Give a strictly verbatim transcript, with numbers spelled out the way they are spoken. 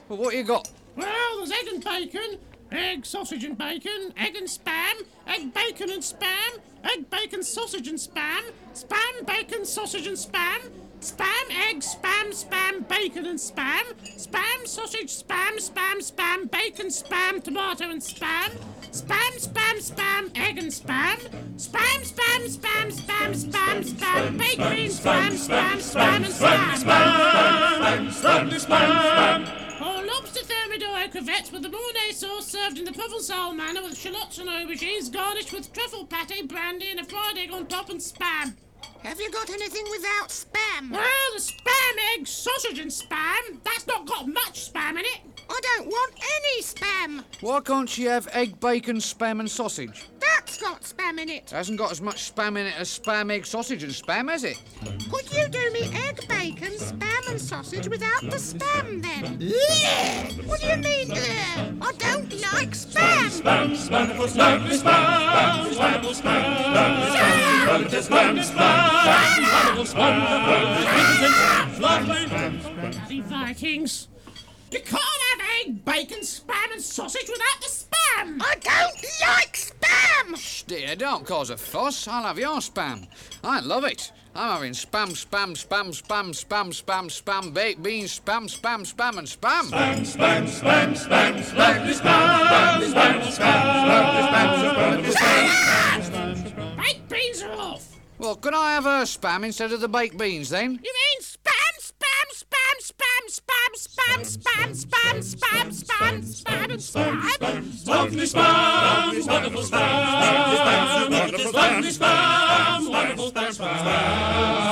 Well, what you got? Well, there's egg and bacon, egg, sausage and bacon, egg and spam, egg, bacon and spam, egg, bacon, sausage and spam, spam, bacon, sausage and spam, spam, egg, spam, spam, bacon and spam, spam, sausage, spam, spam, spam, bacon, spam, tomato and spam, spam, spam, spam, egg and spam, spam, spam, spam, spam, spam, spam, baked beans, spam, spam, spam, and spam. Spam, spam, spam, Or lobster thermidor crevettes with the Mornay sauce served in the Provençal manner with shallots and aubergines garnished with truffle pâté, brandy and a fried egg on top and spam. Have you got anything without spam? Well, the spam, egg, sausage and spam. That's not got much spam in it. I don't want any spam. Why can't you have egg, bacon, spam and sausage? That's got spam in it. It hasn't got as much spam in it as spam, egg, sausage and spam, has it? Could you do me egg, bacon, spam and sausage without the spam then? What do you mean, ugh? I don't like spam. spam, spam, spam, spam, spam, spam, spam, spam, spam, Bloody Vikings. You can't have egg, bacon, spam and sausage without the spam. I don't like spam. Shh, dear, don't cause a fuss. I'll have your spam. I love it. I'm having spam, spam, spam, spam, spam, spam, spam, baked beans, spam, spam, spam, and spam. spam, spam, spam, spam, spam, spam, spam, spam, spam, Baked beans are off. Well, can I have her spam instead of the baked beans, then? You mean spam, spam, spam, spam, spam, spam, spam, spam, spam, spam, spam, and spam? Lovely spam, wonderful spam, wonderful spam, spam, wonderful spam, spam.